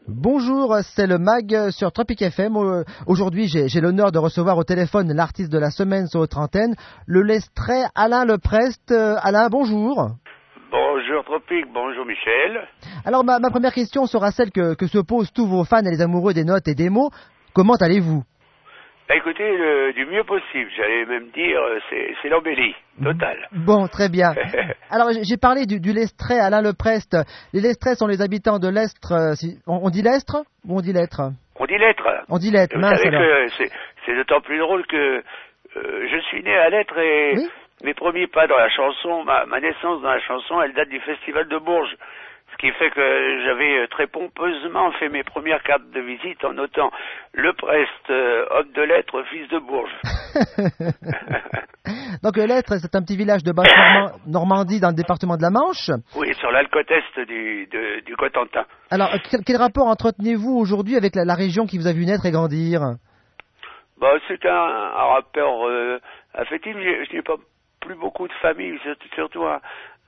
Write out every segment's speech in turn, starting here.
Bonjour, c'est le MAG sur Tropic FM. Aujourd'hui, j'ai l'honneur de recevoir au téléphone l'artiste de la semaine sur votre antenne, le Lestrée Alain Leprest. Alain, bonjour. Bonjour Tropic, bonjour Michel. Alors, ma première question sera celle que se posent tous vos fans et les amoureux des notes et des mots. Comment allez-vous? Écoutez, du mieux possible, j'allais même dire, c'est l'embellie, totale. Bon, très bien. Alors, j'ai parlé du Lestrée Alain Leprest. Les Lestrés sont les habitants de l'Estre. On dit l'Estre ou on dit l'Être? On dit l'être. On dit l'Être, mince alors. Vous savez que c'est d'autant plus drôle que je suis né à l'Être et oui, mes premiers pas dans la chanson, ma naissance dans la chanson, elle date du Festival de Bourges. Ce qui fait que j'avais très pompeusement fait mes premières cartes de visite en notant Leprest, homme de lettres, fils de Bourges. Donc l'Être, c'est un petit village de basse Normandie dans le département de la Manche. Oui, sur l'alpe est du Cotentin. Alors, quel rapport entretenez-vous aujourd'hui avec la région qui vous a vu naître et grandir? Bah, c'est un rapport affectif. Je n'ai pas plus beaucoup de famille, c'est surtout un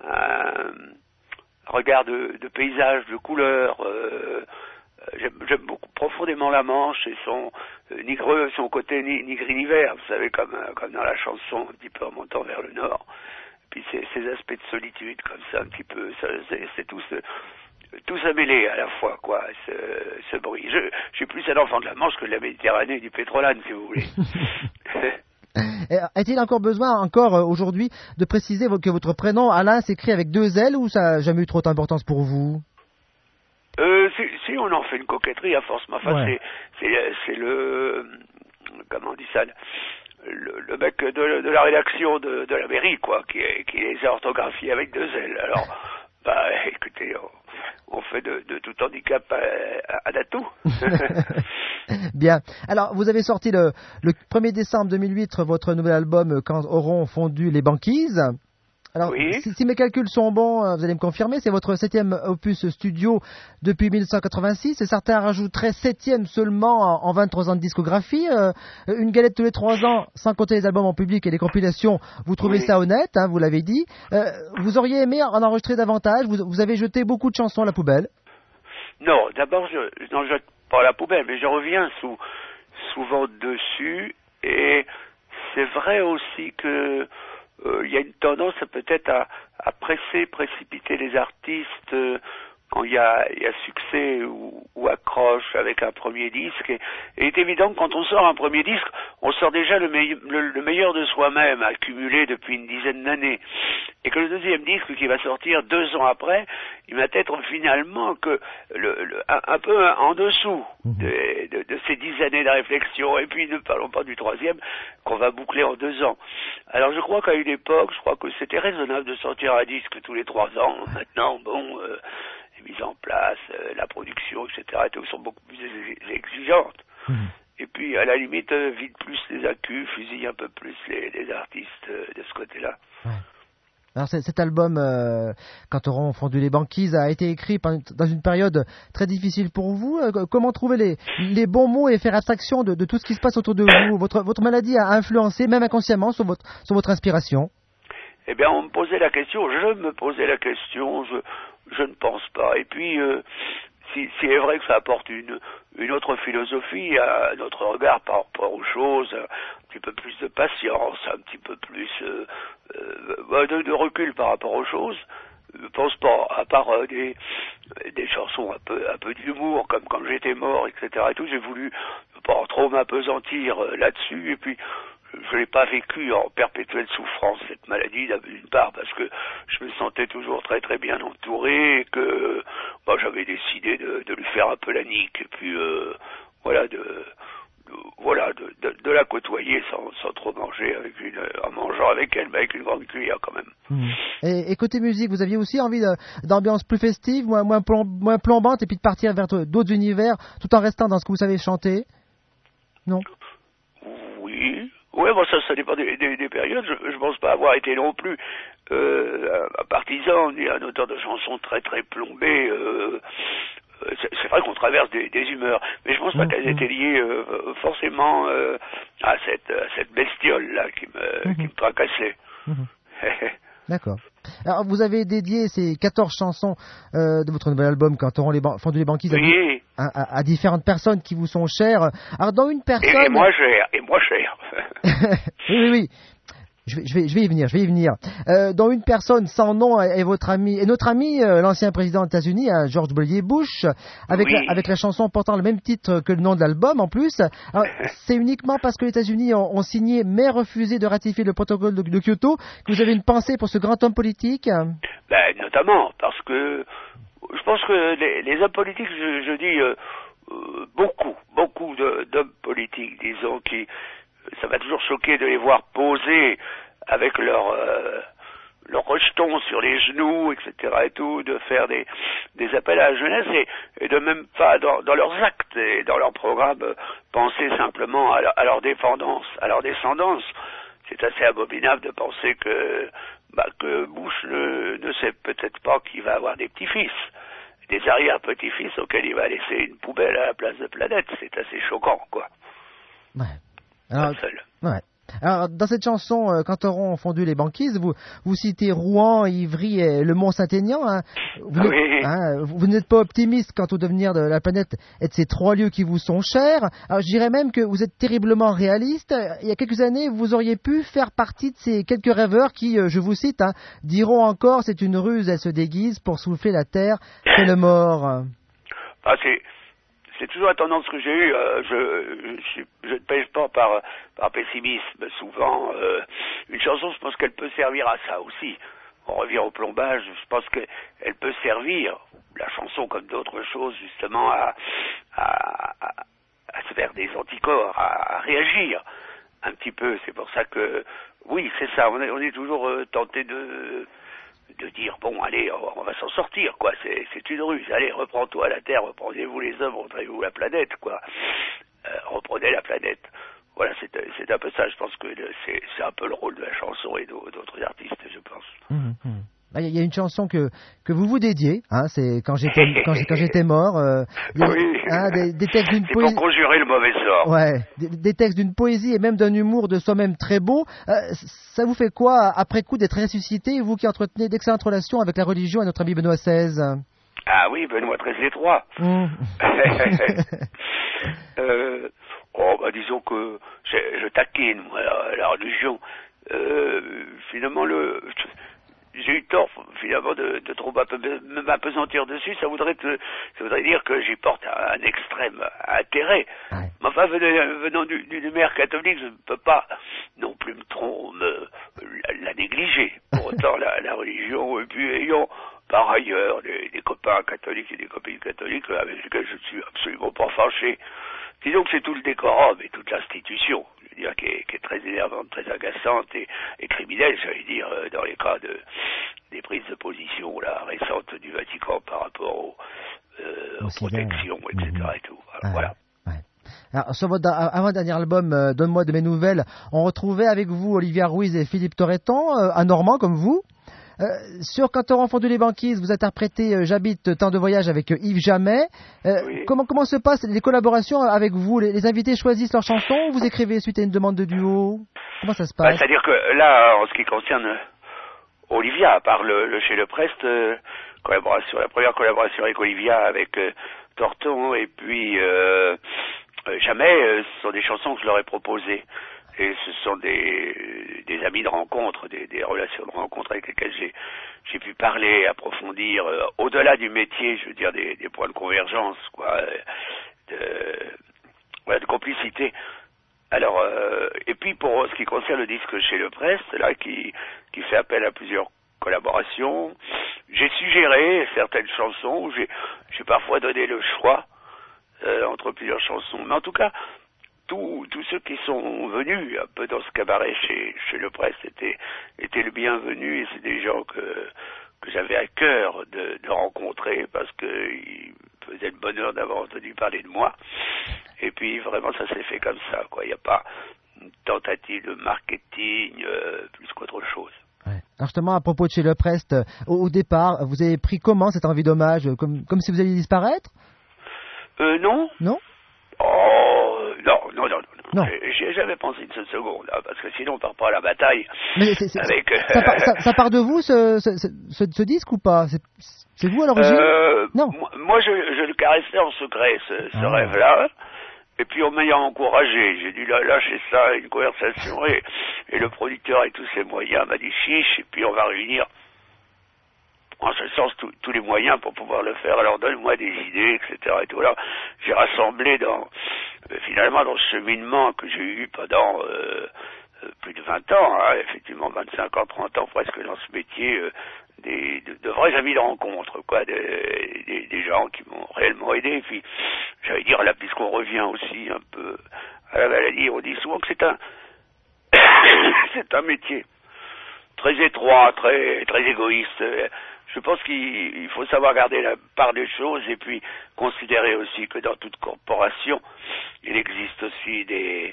regard de paysages, de couleurs. J'aime beaucoup profondément la Manche et son côté ni gris ni vert, vous savez, comme dans la chanson, un petit peu en montant vers le nord. Puis ces aspects de solitude comme ça, un petit peu, c'est tout ça mêlé à la fois, quoi, ce bruit. Je suis plus un enfant de la Manche que de la Méditerranée et du Pétrolane, si vous voulez. Est-il encore besoin, aujourd'hui, de préciser que votre prénom, Alain, s'écrit avec 2 L ou ça n'a jamais eu trop d'importance pour vous? Si on en fait une coquetterie, à force, ma face, ouais. C'est le... Comment on dit ça? Le mec de la rédaction de la mairie, quoi, qui les a orthographiés avec 2 L. Alors, écoutez, on fait de tout handicap à d'atout. Bien. Alors, vous avez sorti le 1er décembre 2008 votre nouvel album Quand auront fondu les banquises. Alors, oui. Si mes calculs sont bons, vous allez me confirmer, c'est votre 7e opus studio depuis 1986, et certains rajouteraient 7e seulement en 23 ans de discographie. Une galette tous les 3 ans, sans compter les albums en public et les compilations, vous trouvez ça honnête, hein, vous l'avez dit. Vous auriez aimé en enregistrer davantage, vous avez jeté beaucoup de chansons à la poubelle? Non, d'abord, je n'en jette pas à la poubelle, mais je reviens souvent dessus, et c'est vrai aussi que il y a une tendance peut-être à précipiter les artistes quand il y a succès ou accroche avec un premier disque. Et il est évident que quand on sort un premier disque, on sort déjà le meilleur de soi-même, accumulé depuis une dizaine d'années. Et que le deuxième disque qui va sortir 2 ans après, il va être finalement que un peu en dessous de ces 10 années de réflexion. Et puis ne parlons pas du troisième qu'on va boucler en 2 ans. Alors je crois qu'à une époque, c'était raisonnable de sortir un disque tous les 3 ans. Maintenant, bon, les mises en place, la production, etc., sont beaucoup plus exigeantes. Et puis, à la limite, vide plus les accus, fusille un peu plus les artistes de ce côté-là. Ouais. Alors cet album, Quand auront fondu les banquises, a été écrit dans une période très difficile pour vous. Comment trouver les bons mots et faire abstraction de tout ce qui se passe autour de vous? Votre maladie a influencé, même inconsciemment, sur votre inspiration? Eh bien, on me posait la question, je me posais la question, je ne pense pas. Et puis, si est vrai que ça apporte une autre philosophie à notre regard par rapport aux choses, un petit peu plus de patience, un petit peu plus de recul par rapport aux choses, je pense pas, à part des chansons un peu d'humour, comme Quand j'étais mort, etc. et tout, j'ai voulu pas trop m'apesantir là-dessus, et puis je l'ai pas vécu en perpétuelle souffrance, cette maladie, d'une part, parce que je me sentais toujours très très bien entouré, et que j'avais décidé de lui faire un peu la nique, et puis de la côtoyer sans trop manger, en mangeant avec elle, mais avec une grande cuillère quand même. Et côté musique, vous aviez aussi envie d'ambiance plus festive, moins plombante, et puis de partir vers d'autres univers, tout en restant dans ce que vous savez chanter? Non? Oui, ça dépend des périodes. Je pense pas avoir été non plus un partisan ni un auteur de chansons très très plombé. C'est vrai qu'on traverse des humeurs, mais je pense pas qu'elles étaient liées forcément à cette bestiole là qui me tracassait. D'accord. Alors, vous avez dédié ces 14 chansons de votre nouvel album, Quand auront fondu les banquises, oui. à différentes personnes qui vous sont chères. Alors, dans une personne... Et moi cher. Oui. Je vais y venir. Dans une personne sans nom est votre ami, et notre ami, l'ancien président des États-Unis, George W. Bush, avec la chanson portant le même titre que le nom de l'album en plus. Alors, c'est uniquement parce que les États-Unis ont signé mais refusé de ratifier le protocole de Kyoto que vous avez une pensée pour ce grand homme politique? Notamment parce que je pense que les hommes politiques, je dis beaucoup d'hommes politiques, disons, qui ça m'a toujours choqué de les voir poser avec leur rejeton sur les genoux, etc. et tout, de faire des appels à la jeunesse et de même pas dans leurs actes et dans leur programme penser simplement à leur dépendance, à leur descendance. C'est assez abominable de penser que Bush ne sait peut-être pas qu'il va avoir des petits-fils, des arrière-petits-fils auxquels il va laisser une poubelle à la place de planète. C'est assez choquant, quoi. Ouais. Alors, dans cette chanson, Quand auront fondu les banquises, vous citez Rouen, Ivry et le Mont Saint-Aignan. Vous n'êtes pas optimiste quant au devenir de la planète et de ces 3 lieux qui vous sont chers. Alors, je dirais même que vous êtes terriblement réaliste. Il y a quelques années, vous auriez pu faire partie de ces quelques rêveurs qui, je vous cite, diront encore c'est une ruse, elle se déguise pour souffler la terre, c'est le mort. C'est toujours la tendance que j'ai eue. Je ne pêche pas par pessimisme. Souvent, une chanson, je pense qu'elle peut servir à ça aussi. On revient au plombage. Je pense qu'elle peut servir, la chanson comme d'autres choses, justement, à se faire des anticorps, à réagir un petit peu. C'est pour ça que, oui, c'est ça. On est toujours tenté de dire, bon, allez, on va s'en sortir, quoi, c'est une ruse, allez, reprends-toi la Terre, reprenez-vous les hommes, reprenez-vous la planète, quoi, reprenez la planète. Voilà, c'est un peu ça, je pense que c'est un peu le rôle de la chanson et d'autres artistes, je pense. Il y a une chanson que vous dédiez, c'est quand j'étais mort. Des textes d'une poésie. Pour conjurer le mauvais sort. Ouais, des textes d'une poésie et même d'un humour de soi-même très beau. Ça vous fait quoi après coup d'être ressuscité, vous qui entretenez d'excellentes relations avec la religion et notre ami Benoît XVI? Ah oui, Benoît XIII. Disons que je taquine moi la religion. Finalement j'ai eu tort finalement de trop m'apesantir dessus. Ça voudrait dire que j'y porte un extrême intérêt. Ouais. Mais enfin, venant d'une mère catholique, je ne peux pas non plus la négliger. Pour autant, la religion, et puis ayant par ailleurs des copains catholiques et des copines catholiques avec lesquels je ne suis absolument pas fâché. Disons que c'est tout le décorum et toute l'institution, je veux dire, qui est très énervante, très agaçante et criminelle, j'allais dire, dans les cas des prises de position récentes du Vatican par rapport aux protections, etc. et tout. Voilà. Ouais. Alors, sur votre avant-dernier album, Donne-moi de mes nouvelles, on retrouvait avec vous Olivia Ruiz et Philippe Torreton, un Normand comme vous. Sur Quand auront fondu les banquises, vous interprétez J'habite temps de voyage avec Yves Jamais. Oui. Comment se passent les collaborations avec vous? Les invités choisissent leurs chansons ou vous écrivez suite à une demande de duo? Comment ça se passe? C'est-à-dire que là, en ce qui concerne Olivia, à part le chez Le Prest, la première collaboration avec Olivia, avec Torton et puis Jamais, ce sont des chansons que je leur ai proposées. Et ce sont des amis de rencontre, des relations de rencontre avec lesquelles j'ai pu parler, approfondir, au-delà du métier, je veux dire, des points de convergence, quoi, de complicité. Alors, et puis pour ce qui concerne le disque chez Le Prest, là, qui fait appel à plusieurs collaborations, j'ai suggéré certaines chansons où j'ai parfois donné le choix entre plusieurs chansons. Mais en tout cas, tous ceux qui sont venus un peu dans ce cabaret chez Le Prest étaient le bienvenu, et c'est des gens que j'avais à cœur de rencontrer parce qu'ils faisaient le bonheur d'avoir entendu parler de moi. Et puis vraiment ça s'est fait comme ça, quoi. Il n'y a pas une tentative de marketing plus qu'autre chose. Ouais. Alors justement, à propos de chez Le Prest, au départ, vous avez pris comment cette envie d'hommage, comme si vous alliez disparaître? Non. Non? Oh, non. Non. J'y ai jamais pensé une seule seconde, hein, parce que sinon on part pas à la bataille. Mais ça part de vous, ce disque, ou pas? C'est vous à l'origine? Non. Moi, je le caressais en secret, ce rêve-là. Et puis on m'a encouragé, j'ai dû lâcher ça, une conversation, et le producteur et tous ses moyens m'a dit chiche, et puis on va réunir en ce sens tous les moyens pour pouvoir le faire, alors donne-moi des idées, etc. Et tout. Alors j'ai rassemblé finalement dans ce cheminement que j'ai eu pendant plus de 20 ans, hein, effectivement 25 ans, 30 ans presque dans ce métier, de vrais amis de rencontre, quoi, des gens qui m'ont réellement aidé. Et puis, j'allais dire, là, puisqu'on revient aussi un peu à la maladie, on dit souvent que c'est un métier très étroit, très, très égoïste. Je pense qu'il faut savoir garder la part des choses et puis considérer aussi que dans toute corporation, il existe aussi des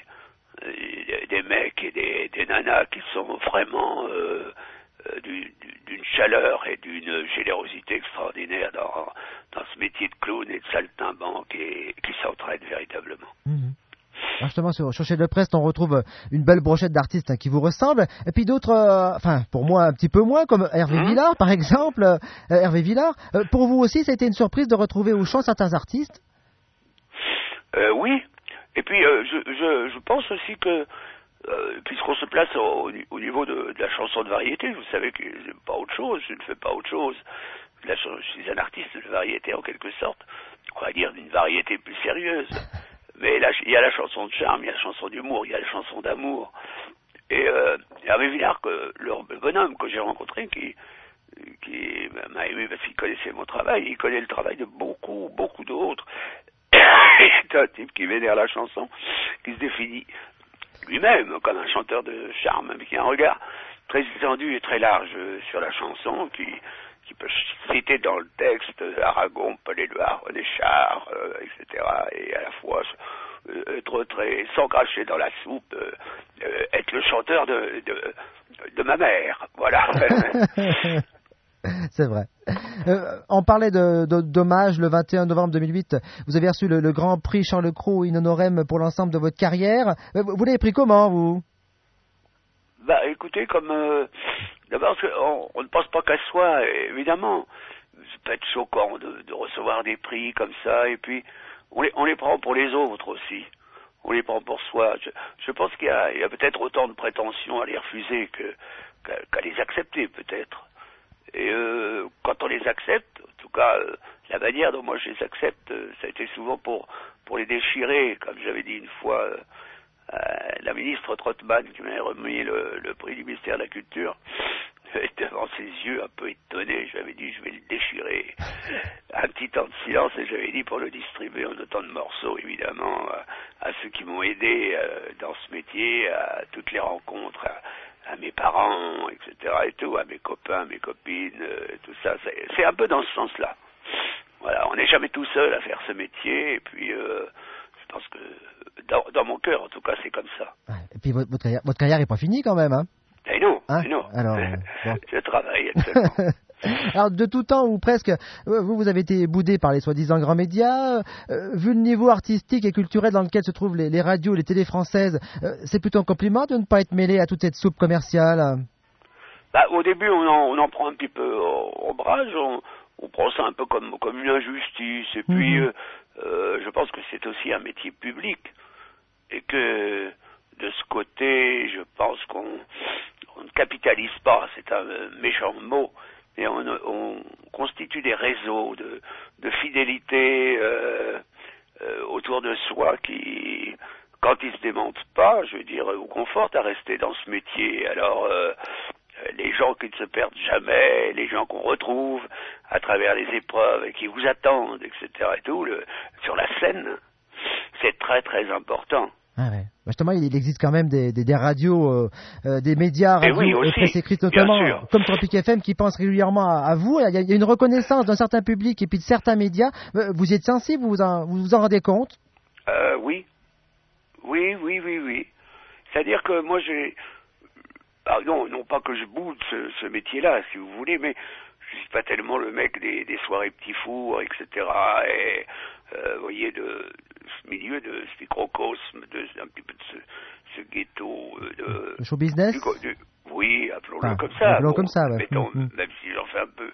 mecs et des nanas qui sont vraiment d'une chaleur et d'une générosité extraordinaire dans ce métier de clown et de saltimbanque et qui s'entraident véritablement. Mmh. Alors justement, sur Chez de Prest, on retrouve une belle brochette d'artistes qui vous ressemblent, et puis d'autres, enfin pour moi un petit peu moins, comme Hervé Villard par exemple. Hervé Villard, pour vous aussi, ça a été une surprise de retrouver au chant certains artistes? Oui, et puis je pense aussi que puisqu'on se place au niveau de la chanson de variété, vous savez que je n'aime pas autre chose, je ne fais pas autre chose. Je suis un artiste de variété en quelque sorte, on va dire d'une variété plus sérieuse. Mais là, il y a la chanson de charme, il y a la chanson d'humour, il y a la chanson d'amour. Et Hervé Villard, le bonhomme que j'ai rencontré, qui m'a aimé parce qu'il connaissait mon travail, il connaît le travail de beaucoup, beaucoup d'autres. C'est un type qui vénère la chanson, qui se définit lui-même comme un chanteur de charme, mais qui a un regard très étendu et très large sur la chanson, qui peut citer dans le texte Aragon, Paul-Éluard, René Char, etc. Et à la fois être très sans cracher dans la soupe, être le chanteur de ma mère, voilà. C'est vrai. On parlait d'hommage le 21 novembre 2008. Vous avez reçu le grand prix Charles Cros in honorem pour l'ensemble de votre carrière. Vous l'avez pris comment, vous? Bah, écoutez, comme d'abord, on ne pense pas qu'à soi, évidemment. Ça peut être choquant de recevoir des prix comme ça, et puis on les prend pour les autres aussi. On les prend pour soi. Je pense qu'il y a peut-être autant de prétention à les refuser qu'à les accepter, peut-être. Et quand on les accepte, en tout cas, la manière dont moi je les accepte, ça a été souvent pour les déchirer, comme j'avais dit une fois. La ministre Trottmann qui m'avait remis le prix du ministère de la Culture, devant ses yeux un peu étonnés, j'avais dit je vais le déchirer. Un petit temps de silence et j'avais dit pour le distribuer en autant de morceaux, évidemment, à ceux qui m'ont aidé dans ce métier, à toutes les rencontres, à mes parents, etc. et tout, à mes copains, mes copines, tout ça. C'est un peu dans ce sens-là. Voilà, on n'est jamais tout seul à faire ce métier, et puis je pense que dans mon cœur, en tout cas, c'est comme ça. Et puis votre carrière n'est pas finie quand même, hein? Eh non, hein? Eh non. Alors, bon. Je travaille actuellement. Alors, de tout temps, ou presque, vous avez été boudé par les soi-disant grands médias. Vu le niveau artistique et culturel dans lequel se trouvent les radios, les télés françaises, c'est plutôt un compliment de ne pas être mêlé à toute cette soupe commerciale? Bah, au début, on en prend un petit peu au brage, on prend ça un peu comme une injustice, et puis je pense que c'est aussi un métier public, et que de ce côté, je pense qu'on ne capitalise pas, c'est un méchant mot, mais on constitue des réseaux de fidélité autour de soi qui, quand ils se démentent pas, je veux dire, vous confortent à rester dans ce métier. Alors, les gens qui ne se perdent jamais, les gens qu'on retrouve à travers les épreuves et qui vous attendent, etc. et tout, sur la scène, c'est très très important. Ah ouais. Justement, il existe quand même des radios, des médias radio et presse écrite notamment, comme Tropic FM, qui pensent régulièrement à vous. Il y a une reconnaissance d'un certain public et puis de certains médias. Vous y êtes sensible, vous vous en rendez compte? Oui. C'est-à-dire que moi, non pas que je boude ce métier-là, si vous voulez, mais je suis pas tellement le mec des soirées petits fours, etc. Et vous voyez, ce ce milieu, de ce microcosme, un petit peu de ce ghetto de show business. Oui, appelons-le comme ça. Appelons comme ça, ouais. Mettons, même si j'en fais un peu.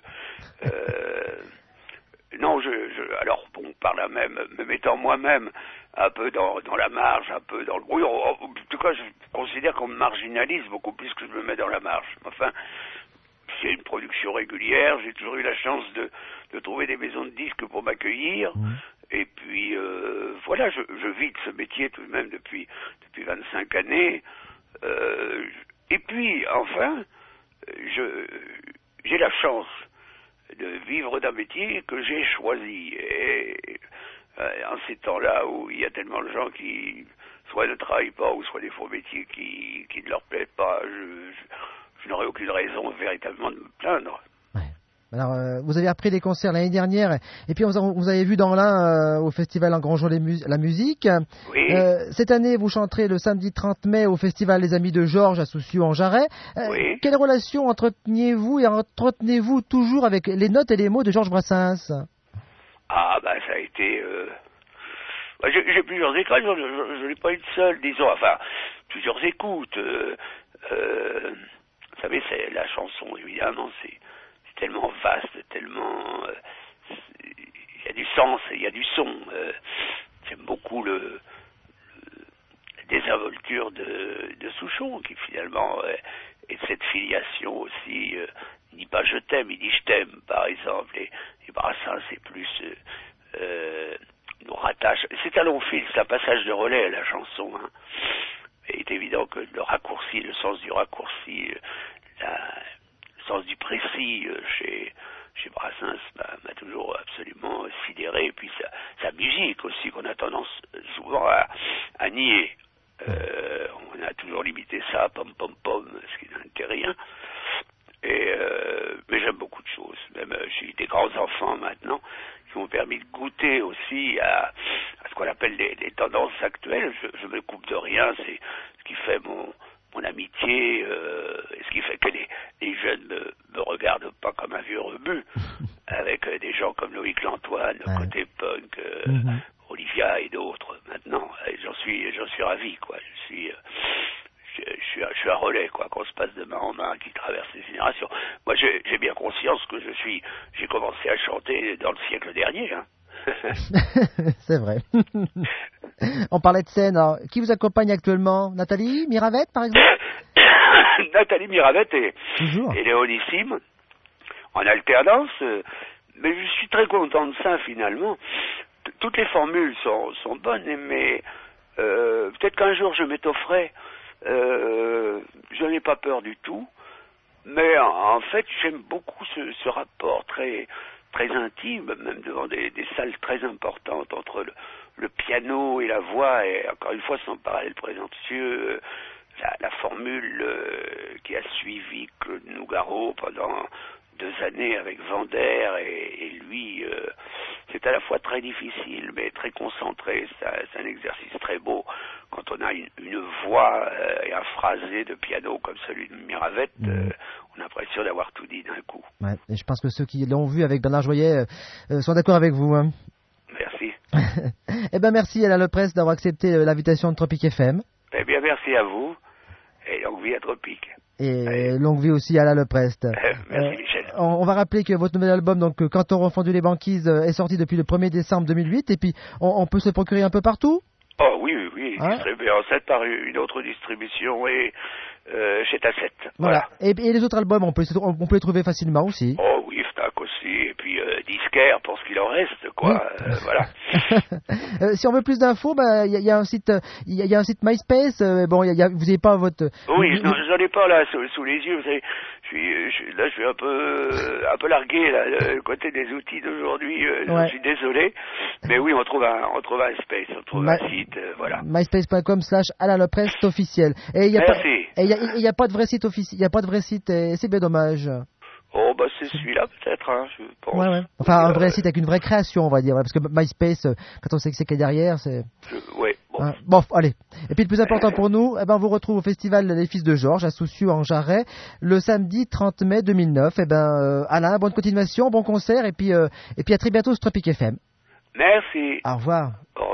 Non, alors bon, par là même, me mettant moi-même un peu dans la marge, un peu dans le bruit. En tout cas, je considère qu'on me marginalise beaucoup plus que je me mets dans la marge. Enfin, s'il y a une production régulière, j'ai toujours eu la chance de trouver des maisons de disques pour m'accueillir. Et puis, voilà, je vis de ce métier tout de même depuis 25 années. Et puis, enfin, j'ai la chance de vivre d'un métier que j'ai choisi. Et en ces temps-là où il y a tellement de gens qui soit ne travaillent pas ou soit des faux métiers qui ne leur plaisent pas, je n'aurais aucune raison véritablement de me plaindre. Ouais. Alors, vous avez repris des concerts l'année dernière, et puis vous avez vu dans l'Ain au festival Engrangeons la musique. Oui. Cette année, vous chanterez le samedi 30 mai au festival Les Amis de Georges à Soucieux-en-Jarret. Oui. Quelle relation entretenez-vous toujours avec les notes et les mots de Georges Brassens? Ah, bah ça a été... J'ai plusieurs écoles, je n'ai pas eu de seul, disons, enfin, plusieurs écoutes. Vous savez, c'est la chanson, évidemment, c'est tellement vaste, tellement... Il y a du sens et il y a du son. J'aime beaucoup la désinvolture de Souchon, qui finalement est de cette filiation aussi. Il dit pas je t'aime, il dit je t'aime, par exemple. Et Brassens, c'est plus... nous rattache. C'est un long fil, c'est un passage de relais à la chanson. Hein. Il est évident que le raccourci, le sens du raccourci, le sens du précis chez Brassens m'a toujours absolument sidéré. Et puis sa musique aussi, qu'on a tendance souvent à nier. On a toujours limité ça à pom pom pom, ce qui n'était rien. Mais j'aime beaucoup de choses. Même j'ai des grands enfants maintenant qui m'ont permis de goûter aussi à ce qu'on appelle les tendances actuelles. Je me coupe de rien. C'est ce qui fait mon amitié, et ce qui fait que les jeunes me regardent pas comme un vieux rebut, avec des gens comme Loïc Lantoine, côté punk, Olivia et d'autres. Maintenant, et j'en suis ravi, quoi. Je suis un relais, quoi, qu'on se passe de main en main, qui traverse les générations. Moi, j'ai bien conscience que j'ai commencé à chanter dans le siècle dernier, hein. C'est vrai. On parlait de scène. Alors, qui vous accompagne actuellement? Nathalie Miravette, par exemple? Nathalie Miravette est Toujours. léonissime, en alternance, mais je suis très content de ça, finalement. Toutes les formules sont bonnes, mais peut-être qu'un jour je m'étofferai. Je n'ai pas peur du tout, mais en fait j'aime beaucoup ce rapport très très intime, même devant des salles très importantes entre le piano et la voix, et encore une fois sans parallèle présomptueux, la formule qui a suivi Claude Nougaro pendant 2 années avec Vander et lui, c'est à la fois très difficile mais très concentré. C'est un exercice très beau quand on a une voix et un phrasé de piano comme celui de Miravette. On a l'impression d'avoir tout dit d'un coup. Ouais, et je pense que ceux qui l'ont vu avec Bernard Joyet sont d'accord avec vous, hein. Merci. Eh ben merci Alain Leprest d'avoir accepté l'invitation de Tropic FM. Eh bien merci à vous et longue vie à Tropic. Et longue vie aussi à Alain Leprest. Merci Michel. On va rappeler que votre nouvel album, donc Quand on refondu les banquises, est sorti depuis le 1er décembre 2008, et puis on peut se le procurer un peu partout? Oh oui, distribué en 7 par une autre distribution et chez Tasset. Voilà. Et les autres albums, on peut les trouver facilement aussi. Oh oui, Fnac aussi, et puis Disquaire pour ce qu'il en reste, quoi. Voilà. Si on veut plus d'infos, il y a un site, il y a un site MySpace. Vous n'avez pas votre. Oui, j'en ai pas là sous les yeux. Vous savez, je suis un peu largué là, le côté des outils d'aujourd'hui. Je suis désolé, mais oui, on trouve un space, on trouve un site, voilà. MySpace.com/Alain Leprest officiel. Et il n'y a pas de vrai site officiel. Il n'y a pas de vrai site. Et c'est bien dommage. Oh, c'est celui-là peut-être, hein, je pense. Ouais. Enfin, un vrai site avec une vraie création, on va dire. Parce que MySpace, quand on sait que c'est qu'il y a derrière, c'est... Ouais, bon. Bon, allez. Et puis le plus important pour nous, on vous retrouve au festival Les Fils de Georges, à Soucieux-en-Jarret, le samedi 30 mai 2009. Alain, bonne continuation, bon concert, et puis à très bientôt sur Tropic FM. Merci. Au revoir. Au revoir.